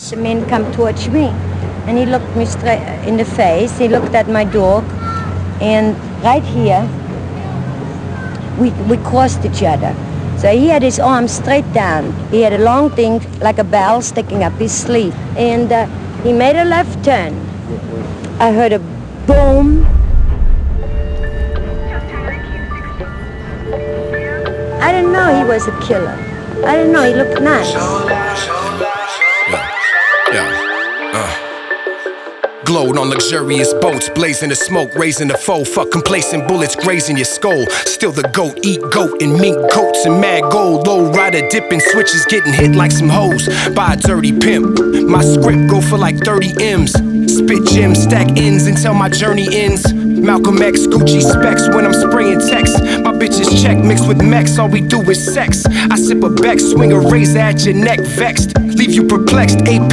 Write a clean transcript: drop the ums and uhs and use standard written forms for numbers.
The man come towards me, and he looked me straight in the face. He looked at my dog, and right here, we crossed each other. So he had his arm straight down. He had a long thing, like a bell, sticking up his sleeve. And he made a left turn. I heard a boom. I didn't know he was a killer. I didn't know he looked nice. Glowed on luxurious boats, blazing the smoke, raising the foe. Fuck complacent bullets grazing your skull. Still the goat, eat goat and mink coats and mad gold. Low rider dipping switches, getting hit like some hoes by a dirty pimp. My script go for like 30 M's. Spit gems, stack ends until my journey ends. Malcolm X, Gucci specs when I'm spraying text. My bitches check mixed with mechs, all we do is sex. I sip a Beck, swing a razor at your neck vexed. Leave you perplexed, AP